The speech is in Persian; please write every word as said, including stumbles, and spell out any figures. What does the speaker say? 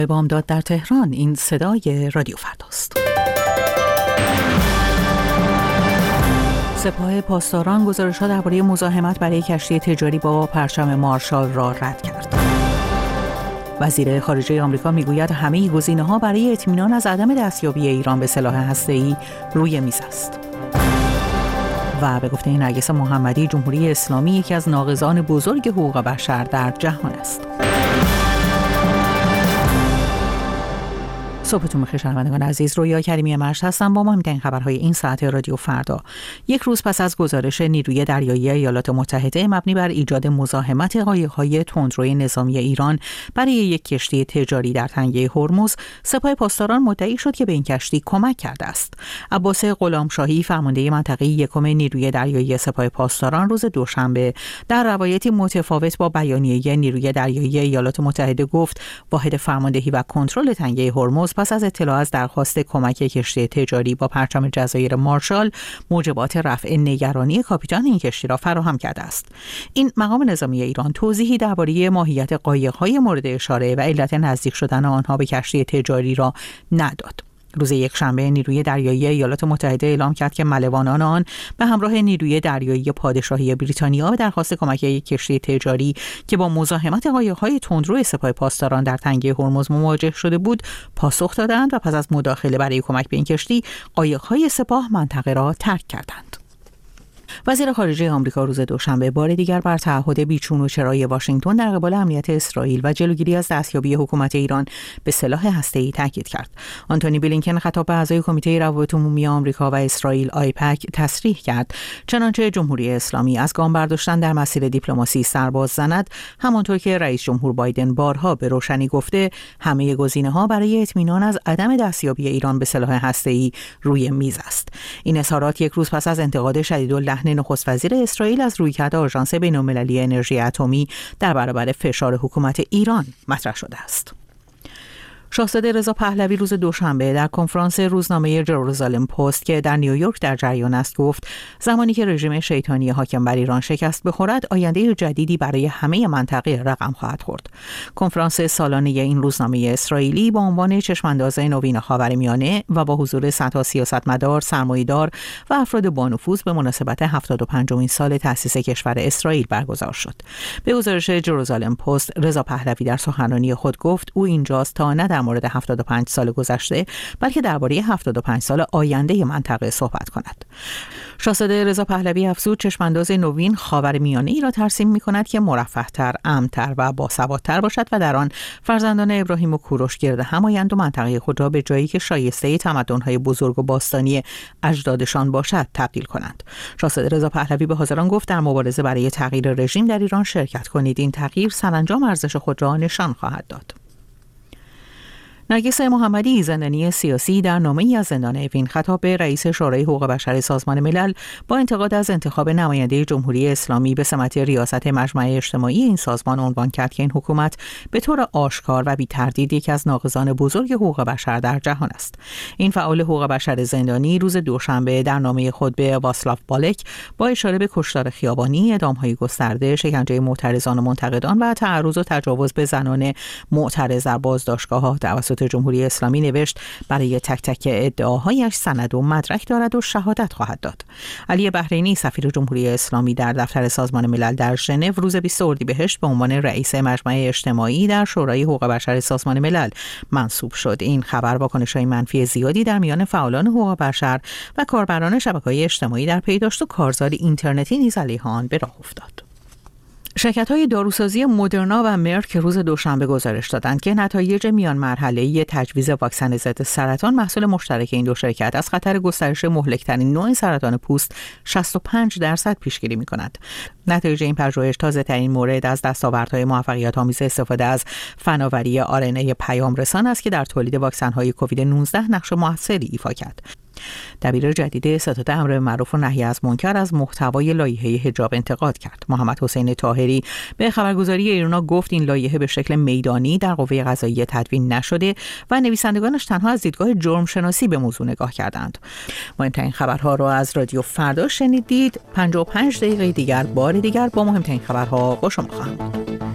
بامداد در تهران. این صدای رادیو فرداست. سپاه پاسداران گزارش‌ها درباره مزاحمت برای کشتی تجاری با پرچم مارشال را رد کرد. وزیر خارجه آمریکا میگوید همه گزینه‌ها برای اطمینان از عدم دستیابی ایران به سلاح هسته‌ای روی میز است. و به گفته نرگس محمدی، جمهوری اسلامی یکی از ناقضان بزرگ حقوق بشر در جهان است. صبحتون بخیر شنوندگان عزیز، رویا کریمی مرشد هستم با مهمترین خبرهای این ساعت رادیو فردا. یک روز پس از گزارش نیروی دریایی ایالات متحده مبنی بر ایجاد مزاحمت قایق‌های تندروی نظامی ایران برای یک کشتی تجاری در تنگه هرمز، سپاه پاسداران مدعی شد که به این کشتی کمک کرده است. عباس غلامشاهی، فرمانده منطقه یکم نیروی دریایی سپاه پاسداران، روز دوشنبه در روایتی متفاوت با بیانیه نیروی دریایی ایالات متحده گفت واحد فرماندهی و کنترل تنگه هرمز پس از اطلاع از درخواست کمک کشتی تجاری با پرچم جزایر مارشال موجبات رفع نگرانی کاپیتان این کشتی را فراهم کرده است. این مقام نظامی ایران توضیحی درباره ماهیت قایق‌های مورد اشاره و علت نزدیک شدن آنها به کشتی تجاری را نداد. روز یکشنبه نیروی دریایی ایالات متحده اعلام کرد که ملوانان آن به همراه نیروی دریایی پادشاهی بریتانیا به درخواست کمک یک کشتی تجاری که با مزاحمت قایق‌های تندرو سپاه پاسداران در تنگه هرمز مواجه شده بود پاسخ دادند و پس از مداخله برای کمک به این کشتی قایق‌های سپاه منطقه را ترک کردند. وزیر خارجه آمریکا روز دوشنبه بار دیگر بر تعهد بیچون و چرای واشنگتن در قبال امنیت اسرائیل و جلوگیری از دستیابی حکومت ایران به سلاح هسته‌ای تاکید کرد. آنتونی بلینکن خطاب به اعضای کمیته روابط عمومی آمریکا و اسرائیل آیپک تصریح کرد چنانچه جمهوری اسلامی از گام برداشتن در مسیر دیپلماسی سرباز زند، همانطور که رئیس جمهور بایدن بارها به روشنی گفته همه گزینه‌ها برای اطمینان از عدم دستیابی ایران به سلاح هسته‌ای روی میز است. این اظهارات یک روز پس از انتقاد شدیداللحن نخست وزیر اسرائیل از رویکرد آژانس بین‌المللی انرژی اتمی در برابر فشار حکومت ایران مطرح شده است. شاهزاده رضا پهلوی روز دوشنبه در کنفرانس روزنامه جروزالم پست که در نیویورک در جریان است گفت زمانی که رژیم شیطانی حاکم بر ایران شکست بخورد، آینده جدیدی برای همه منطقه رقم خواهد خورد. کنفرانس سالانه این روزنامه اسرائیلی با عنوان چشمانداز نوین خاورمیانه و با حضور صدها سیاستمدار، سرمایه‌دار و افراد با نفوذ به مناسبت هفتاد و پنجمین سال تأسیس کشور اسرائیل برگزار شد. به گزارش جروزالم پست، رضا پهلوی در سخنرانی خود گفت او اینجاست تا نه در مورد هفتاد و پنج سال گذشته بلکه درباره هفتاد و پنج سال آینده منطقه صحبت کند. شاهزاده رضا پهلوی افزود چشمانداز نوین خاورمیانه ای را ترسیم می‌کند که مرفه‌تر، امن‌تر و باسوادتر باشد و در آن فرزندان ابراهیم و کوروش گرد هم آیند و منطقه خود را به جایی که شایسته تمدن‌های بزرگ و باستانی اجدادشان باشد تبدیل کنند. شاهزاده رضا پهلوی به حاضران گفت در مبارزه برای تغییر رژیم در ایران شرکت کنید. این تغییر سرانجام ارزش خود را نشان خواهد داد. نرگس محمدی، زندانی سیاسی، در نامه‌ای از زندان اوین خطاب به رئیس شورای حقوق بشر سازمان ملل با انتقاد از انتخاب نماینده جمهوری اسلامی به سمت ریاست مجمع اجتماعی این سازمان عنوان کرد که این حکومت به طور آشکار و بی تردید یکی از ناقضان بزرگ حقوق بشر در جهان است. این فعال حقوق بشر زندانی روز دوشنبه در نامه خود به واسلاو بالک با اشاره به کشتار خیابانی، اعدام‌های گسترده، شکنجه معترضان و منتقدان و تعرض و تجاوز به زنان معترض در بازداشتگاه‌ها توسط جمهوری اسلامی نوشت برای تک تک ادعاهایش سند و مدرک دارد و شهادت خواهد داد. علی بحرینی، سفیر جمهوری اسلامی در دفتر سازمان ملل در ژنو، روز بیست اردیبهشت به عنوان رئیس مجمع اجتماعی در شورای حقوق بشر سازمان ملل منصوب شد. این خبر واکنش‌های منفی زیادی در میان فعالان حقوق بشر و کاربران شبکه‌های اجتماعی در پی داشت و کارزار اینترنتی نیز علیه آن به راه افتاد. شرکت‌های داروسازی مدرنا و مرک روز دوشنبه گزارش دادند که نتایج میان مرحله‌ای تجویز واکسن ضد سرطان محصول مشترک این دو شرکت از خطر گسترش مهلک‌ترین نوع سرطان پوست شصت و پنج درصد پیشگیری می‌کند. نتایج این پژوهش تازه‌ترین مورد از دستاوردهای موفقیت‌آمیز استفاده از فناوری آر ان ای پیام رسان است که در تولید واکسن‌های کووید نوزده نقش موثری ایفا کرد. دبیر جدید ستاد امر معروف و نهی از منکر از محتوای لایحه حجاب انتقاد کرد. محمد حسین طاهری به خبرگزاری ایرنا گفت این لایحه به شکل میدانی در قوه قضاییه تدوین نشده و نویسندگانش تنها از دیدگاه جرم شناسی به موضوع نگاه کردند. مهمترین خبرها را از رادیو فردا شنیدید. پنجاه و پنج دقیقه دیگر بار دیگر با مهمترین خبرها با شما خواهم بود.